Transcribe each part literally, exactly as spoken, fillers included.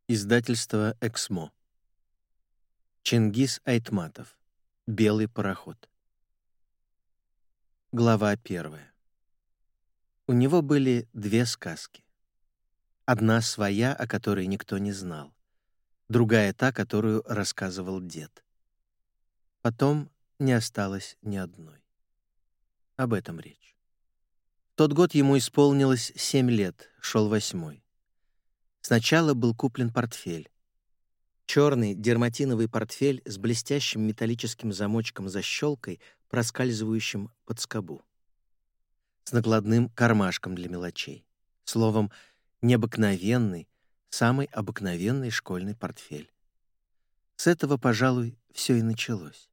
Издательство «Эксмо». Чингис Айтматов. Белый пароход. Глава первая. У него были две сказки. Одна своя, о которой никто не знал. Другая та, которую рассказывал дед. Потом не осталось ни одной. Об этом речь. В тот год ему исполнилось семь лет, шел восьмой. Сначала был куплен портфель. Черный дерматиновый портфель с блестящим металлическим замочком-защелкой, проскальзывающим под скобу. С накладным кармашком для мелочей. Словом, необыкновенный, самый обыкновенный школьный портфель. С этого, пожалуй, все и началось.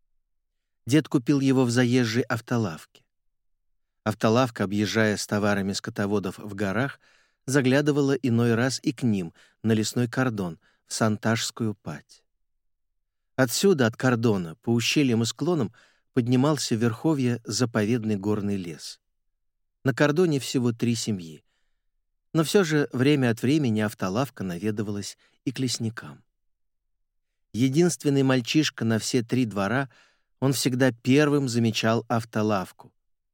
Дед купил его в заезжей автолавке. Автолавка, объезжая с товарами скотоводов в горах, заглядывала иной раз и к ним, на лесной кордон, в Санташскую падь. Отсюда, от кордона, по ущельям и склонам, поднимался в верховье заповедный горный лес. На кордоне всего три семьи. Но все же время от времени автолавка наведывалась и к лесникам. Единственный мальчишка на все три двора, он всегда первым замечал автолавку.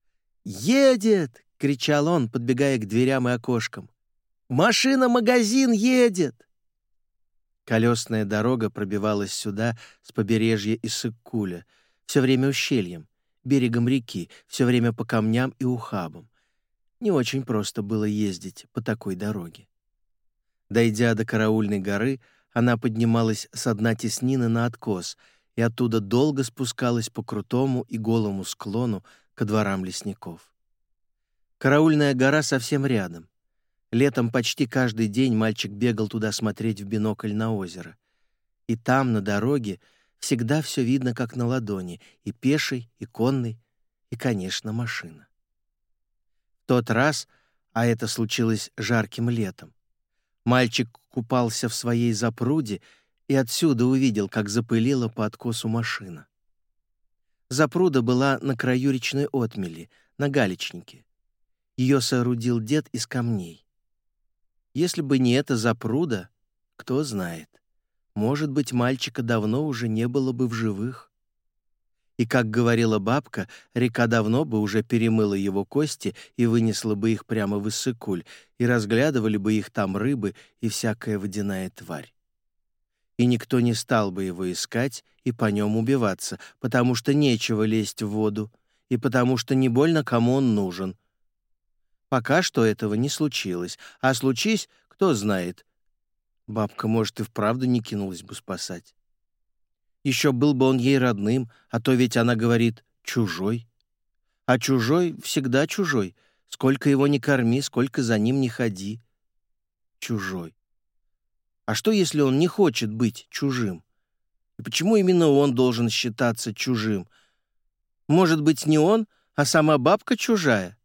«Едет!» — кричал он, подбегая к дверям и окошкам. «Машина-магазин едет!» Колесная дорога пробивалась сюда с побережья Иссык-Куля, все время ущельем, берегом реки, все время по камням и ухабам. Не очень просто было ездить по такой дороге. Дойдя до Караульной горы, она поднималась с дна теснины на откос и оттуда долго спускалась по крутому и голому склону ко дворам лесников. Караульная гора совсем рядом. Летом почти каждый день мальчик бегал туда смотреть в бинокль на озеро. И там, на дороге, всегда все видно как на ладони, и пеший, и конный, и, конечно, машина. В тот раз, а это случилось жарким летом, мальчик купался в своей запруде и отсюда увидел, как запылила по откосу машина. Запруда была на краю речной отмели, на галечнике. Ее соорудил дед из камней. Если бы не эта запруда, кто знает, может быть, мальчика давно уже не было бы в живых. И, как говорила бабка, река давно бы уже перемыла его кости и вынесла бы их прямо в Иссык-Куль, и разглядывали бы их там рыбы и всякая водяная тварь. И никто не стал бы его искать и по нем убиваться, потому что нечего лезть в воду, и потому что не больно кому он нужен. Пока что этого не случилось, а случись, кто знает. Бабка, может, и вправду не кинулась бы спасать. Еще был бы он ей родным, а то ведь она говорит «чужой». А чужой всегда чужой, сколько его ни корми, сколько за ним ни ходи. Чужой. А что, если он не хочет быть чужим? И почему именно он должен считаться чужим? Может быть, не он, а сама бабка чужая?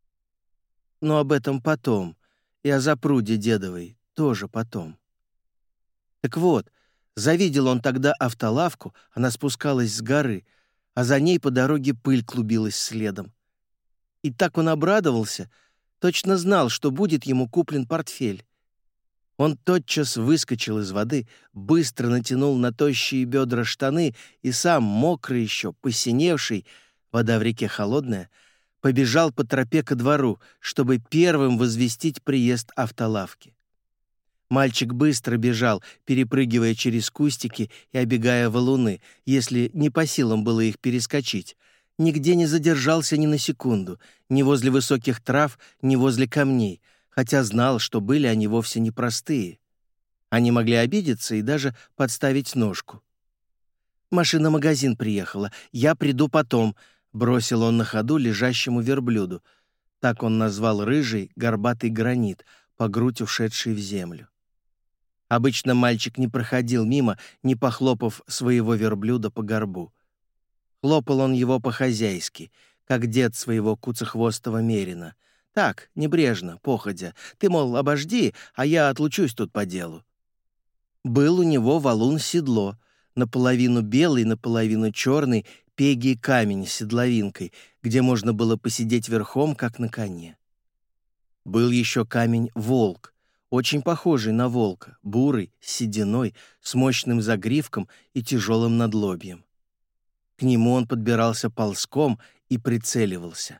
Но об этом потом, и о запруде дедовой тоже потом. Так вот, завидел он тогда автолавку, она спускалась с горы, а за ней по дороге пыль клубилась следом. И так он обрадовался, точно знал, что будет ему куплен портфель. Он тотчас выскочил из воды, быстро натянул на тощие бедра штаны и сам, мокрый еще, посиневший, вода в реке холодная, побежал по тропе ко двору, чтобы первым возвестить приезд автолавки. Мальчик быстро бежал, перепрыгивая через кустики и обегая валуны, если не по силам было их перескочить. Нигде не задержался ни на секунду, ни возле высоких трав, ни возле камней, хотя знал, что были они вовсе не простые. Они могли обидеться и даже подставить ножку. «Машина-магазин приехала, я приду потом», — бросил он на ходу лежащему верблюду. Так он назвал рыжий, горбатый гранит, по грудь ушедший в землю. Обычно мальчик не проходил мимо, не похлопав своего верблюда по горбу. Хлопал он его по-хозяйски, как дед своего куцехвостого мерина. Так, небрежно, походя. Ты, мол, обожди, а я отлучусь тут по делу. Был у него валун-седло, наполовину белый, наполовину черный, пегий камень с седловинкой, где можно было посидеть верхом, как на коне. Был еще камень «Волк», очень похожий на волка, бурый, с сединой, с мощным загривком и тяжелым надлобьем. К нему он подбирался ползком и прицеливался.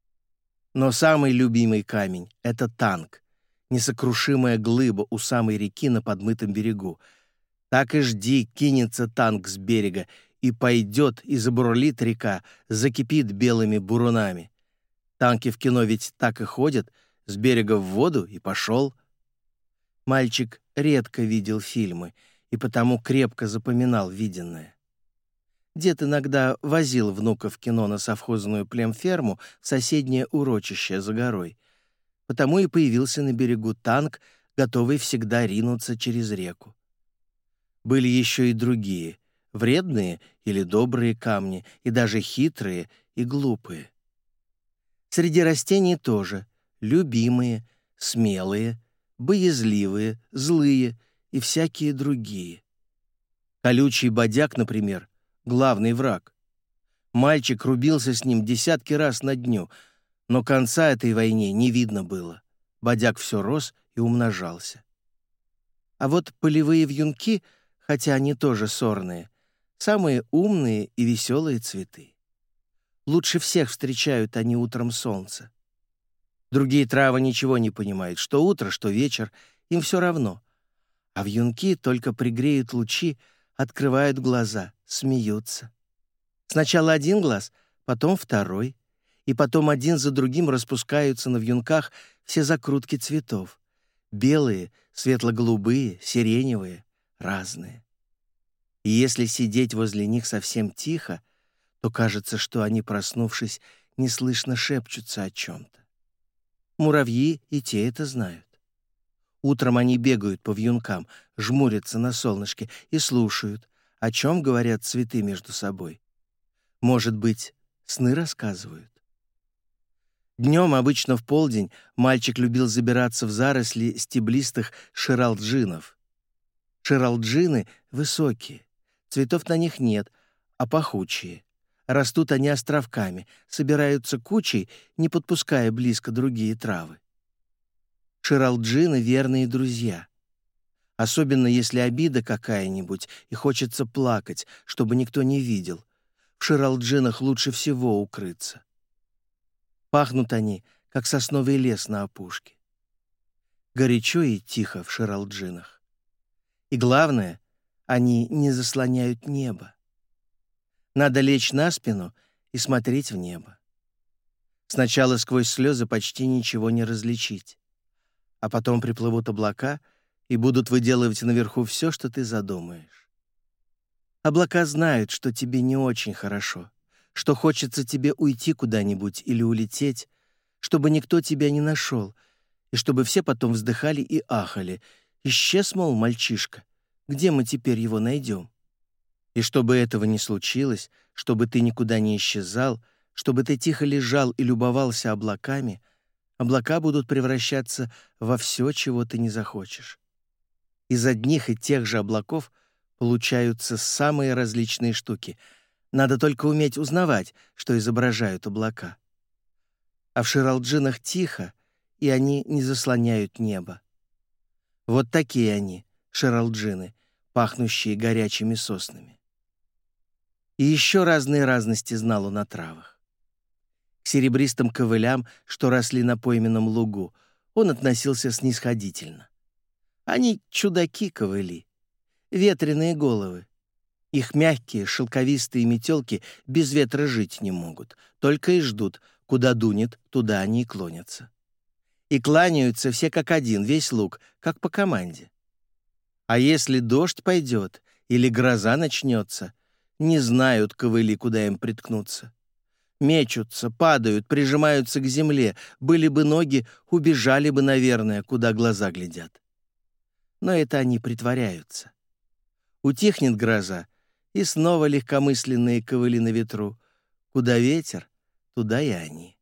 Но самый любимый камень — это танк, несокрушимая глыба у самой реки на подмытом берегу. Так и жди, кинется танк с берега, и пойдет, и забурлит река, закипит белыми бурунами. Танки в кино ведь так и ходят, с берега в воду и пошел. Мальчик редко видел фильмы и потому крепко запоминал виденное. Дед иногда возил внука в кино на совхозную племферму в соседнее урочище за горой. Потому и появился на берегу танк, готовый всегда ринуться через реку. Были еще и другие, вредные или добрые камни, и даже хитрые и глупые. Среди растений тоже любимые, смелые, боязливые, злые и всякие другие. Колючий бодяк, например, главный враг. Мальчик рубился с ним десятки раз на дню, но конца этой войне не видно было. Бодяк все рос и умножался. А вот полевые вьюнки, хотя они тоже сорные, самые умные и веселые цветы. Лучше всех встречают они утром солнце. Другие травы ничего не понимают, что утро, что вечер, им все равно. А вьюнки только пригреют лучи, открывают глаза, смеются. Сначала один глаз, потом второй, и потом один за другим распускаются на вьюнках все закрутки цветов. Белые, светло-голубые, сиреневые, разные. И если сидеть возле них совсем тихо, то кажется, что они, проснувшись, неслышно шепчутся о чем-то. Муравьи и те это знают. Утром они бегают по вьюнкам, жмурятся на солнышке и слушают, о чем говорят цветы между собой. Может быть, сны рассказывают. Днем, обычно в полдень, мальчик любил забираться в заросли стеблистых ширалджинов. Ширалджины высокие, цветов на них нет, а пахучие. Растут они островками, собираются кучей, не подпуская близко другие травы. Ширалджины — верные друзья. Особенно если обида какая-нибудь и хочется плакать, чтобы никто не видел. В ширалджинах лучше всего укрыться. Пахнут они, как сосновый лес на опушке. Горячо и тихо в ширалджинах. И главное, они не заслоняют небо. Надо лечь на спину и смотреть в небо. Сначала сквозь слезы почти ничего не различить, а потом приплывут облака и будут выделывать наверху все, что ты задумаешь. Облака знают, что тебе не очень хорошо, что хочется тебе уйти куда-нибудь или улететь, чтобы никто тебя не нашел, и чтобы все потом вздыхали и ахали. Исчез, мол, мальчишка, где мы теперь его найдем? И чтобы этого не случилось, чтобы ты никуда не исчезал, чтобы ты тихо лежал и любовался облаками, облака будут превращаться во все, чего ты не захочешь. Из одних и тех же облаков получаются самые различные штуки. Надо только уметь узнавать, что изображают облака. А в ширалджинах тихо, и они не заслоняют небо. Вот такие они, ширалджины, пахнущие горячими соснами. И еще разные разности знал он о травах. К серебристым ковылям, что росли на пойменном лугу, он относился снисходительно. Они чудаки-ковыли, ветреные головы. Их мягкие, шелковистые метелки без ветра жить не могут, только и ждут, куда дунет, туда они и клонятся. И кланяются все как один, весь луг, как по команде. А если дождь пойдет или гроза начнется, не знают ковыли, куда им приткнуться. Мечутся, падают, прижимаются к земле. Были бы ноги, убежали бы, наверное, куда глаза глядят. Но это они притворяются. Утихнет гроза, и снова легкомысленные ковыли на ветру. Куда ветер, туда и они.